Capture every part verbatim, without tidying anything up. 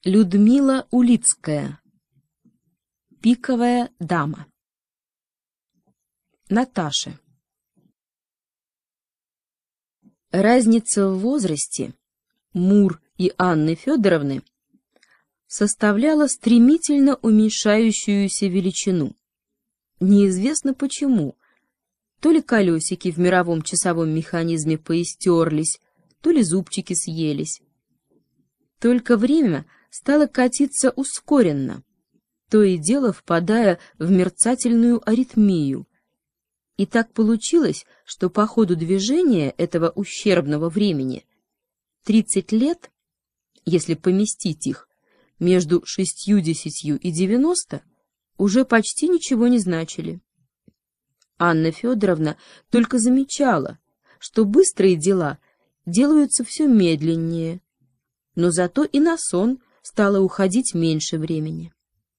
Людмила Улицкая. Пиковая дама. Наташа. Разница в возрасте Мур и Анны Федоровны составляла стремительно уменьшающуюся величину. Неизвестно почему. То ли колесики в мировом часовом механизме поистерлись, то ли зубчики съелись. Только время стало катиться ускоренно, то и дело впадая в мерцательную аритмию. И так получилось, что по ходу движения этого ущербного времени тридцать лет, если поместить их между шестьюдесятью и девяносто, уже почти ничего не значили. Анна Федоровна только замечала, что быстрые дела делаются все медленнее, но зато и на сон стало уходить меньше времени.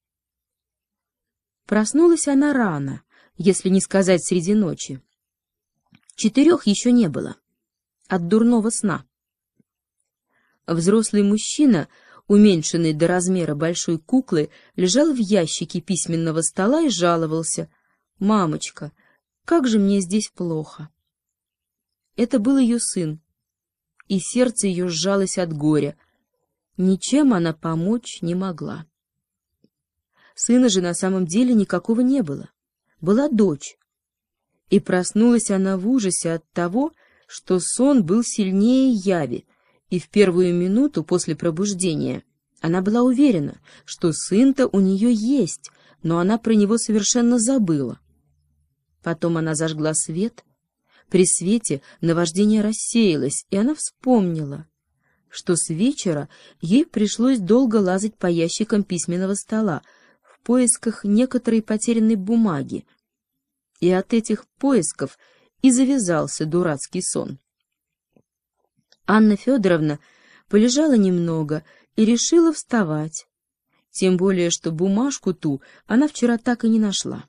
Проснулась она рано, если не сказать среди ночи. Четырех еще не было. От дурного сна. Взрослый мужчина, уменьшенный до размера большой куклы, лежал в ящике письменного стола и жаловался: «Мамочка, как же мне здесь плохо!» Это был ее сын, и сердце ее сжалось от горя. Ничем она помочь не могла. Сына же на самом деле никакого не было. Была дочь. И проснулась она в ужасе от того, что сон был сильнее яви, и в первую минуту после пробуждения она была уверена, что сын-то у нее есть, но она про него совершенно забыла. Потом она зажгла свет. При свете наваждение рассеялось, и она вспомнила, что с вечера ей пришлось долго лазать по ящикам письменного стола в поисках некоторой потерянной бумаги, и от этих поисков и завязался дурацкий сон. Анна Федоровна полежала немного и решила вставать, тем более что бумажку ту она вчера так и не нашла.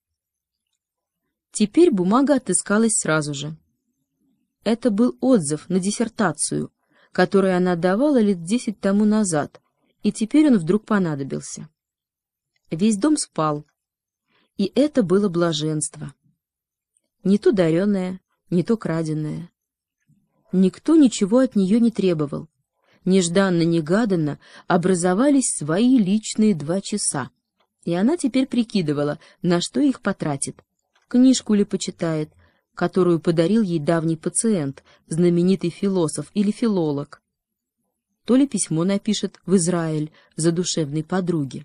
Теперь бумага отыскалась сразу же. Это был отзыв на диссертацию, который она давала лет десять тому назад, и теперь он вдруг понадобился. Весь дом спал, и это было блаженство. Не то даренное, не то краденое. Никто ничего от нее не требовал. Нежданно-негаданно образовались свои личные два часа, и она теперь прикидывала, на что их потратит. Книжку ли почитает, которую подарил ей давний пациент, знаменитый философ или филолог, то ли письмо напишет в Израиль задушевной подруге.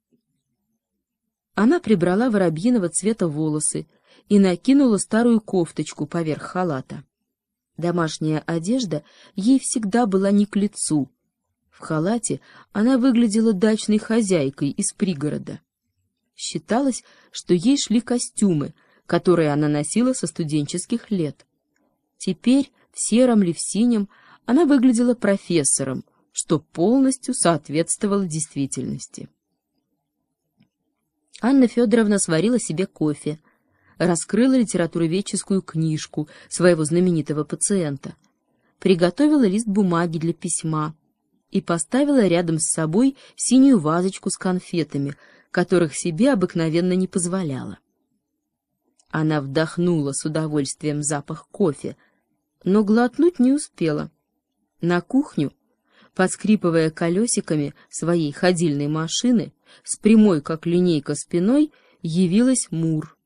Она прибрала воробьиного цвета волосы и накинула старую кофточку поверх халата. Домашняя одежда ей всегда была не к лицу. В халате она выглядела дачной хозяйкой из пригорода. Считалось, что ей шли костюмы, которые она носила со студенческих лет. Теперь, в сером ли в синем, она выглядела профессором, что полностью соответствовало действительности. Анна Федоровна сварила себе кофе, раскрыла литературоведческую книжку своего знаменитого пациента, приготовила лист бумаги для письма и поставила рядом с собой синюю вазочку с конфетами, которых себе обыкновенно не позволяла. Она вдохнула с удовольствием запах кофе, но глотнуть не успела. На кухню, поскрипывая колесиками своей ходильной машины, с прямой, как линейка, спиной, явилась Мур.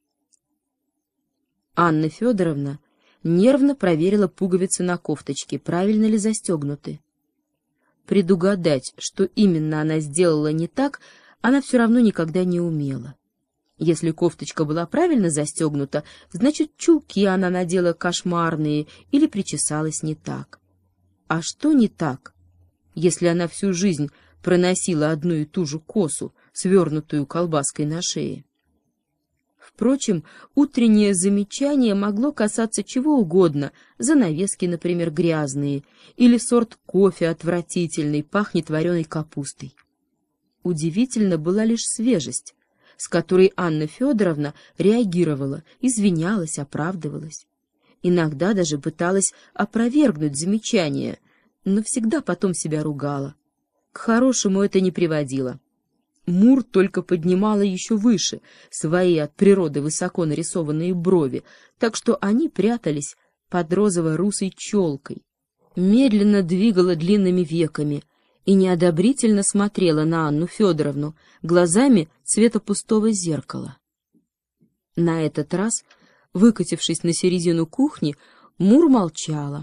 Анна Федоровна нервно проверила пуговицы на кофточке, правильно ли застегнуты. Предугадать, что именно она сделала не так, она все равно никогда не умела. Если кофточка была правильно застегнута, значит, чулки она надела кошмарные или причесалась не так. А что не так, если она всю жизнь проносила одну и ту же косу, свернутую колбаской на шее? Впрочем, утреннее замечание могло касаться чего угодно, занавески, например, грязные, или сорт кофе отвратительный, пахнет вареной капустой. Удивительно была лишь свежесть, с которой Анна Федоровна реагировала, извинялась, оправдывалась. Иногда даже пыталась опровергнуть замечание, но всегда потом себя ругала. хорошему это не приводило. Мур только поднимала еще выше свои от природы высоко нарисованные брови, так что они прятались под розово-русой челкой, медленно двигала длинными веками и неодобрительно смотрела на Анну Федоровну глазами цвета пустого зеркала. На этот раз, выкатившись на середину кухни, Мур молчала.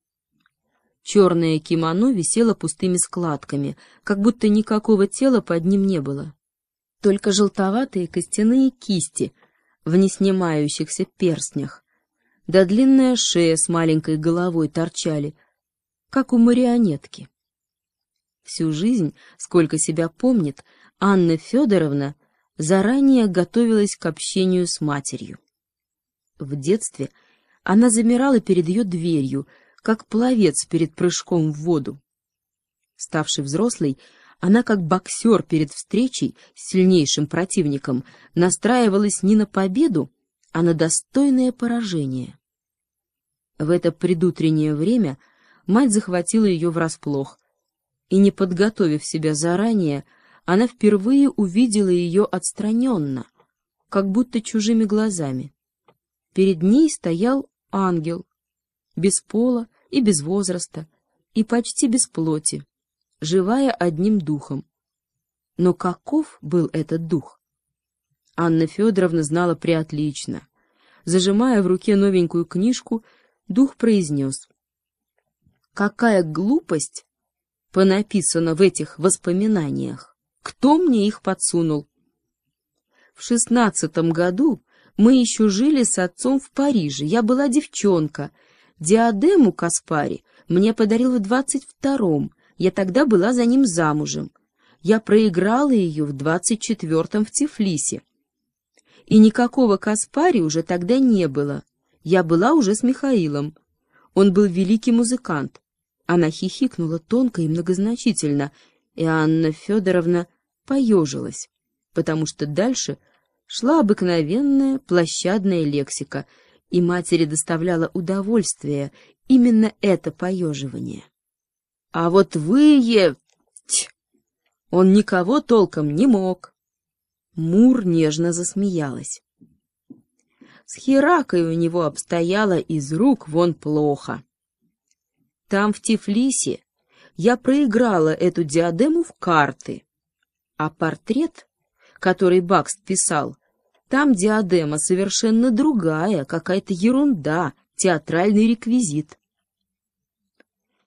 Черное кимоно висело пустыми складками, как будто никакого тела под ним не было. Только желтоватые костяные кисти в неснимающихся перстнях, да длинная шея с маленькой головой торчали, как у марионетки. Всю жизнь, сколько себя помнит, Анна Федоровна заранее готовилась к общению с матерью. В детстве она замирала перед ее дверью, как пловец перед прыжком в воду. Ставшей взрослой, она, как боксер перед встречей с сильнейшим противником, настраивалась не на победу, а на достойное поражение. В это предутреннее время мать захватила ее врасплох, и, не подготовив себя заранее, она впервые увидела ее отстраненно, как будто чужими глазами. Перед ней стоял ангел, без пола и без возраста, и почти без плоти, живая одним духом. Но каков был этот дух? Анна Федоровна знала преотлично. Зажимая в руке новенькую книжку, дух произнес: «Какая глупость понаписана в этих воспоминаниях! Кто мне их подсунул? В шестнадцатом году мы еще жили с отцом в Париже. Я была девчонка. Диадему Каспари мне подарил в двадцать втором. Я тогда была за ним замужем. Я проиграла ее в двадцать четвертом в Тифлисе. И никакого Каспари уже тогда не было. Я была уже с Михаилом. Он был великий музыкант». Она хихикнула тонко и многозначительно, и Анна Федоровна поежилась, потому что дальше шла обыкновенная площадная лексика, и матери доставляло удовольствие именно это поеживание. «А вот вы е... Ть! Он никого толком не мог!» Мур нежно засмеялась. «С Хиракой у него обстояло из рук вон плохо. Там, в Тифлисе, я проиграла эту диадему в карты, а портрет, который Бакст писал, там диадема совершенно другая, какая-то ерунда, театральный реквизит.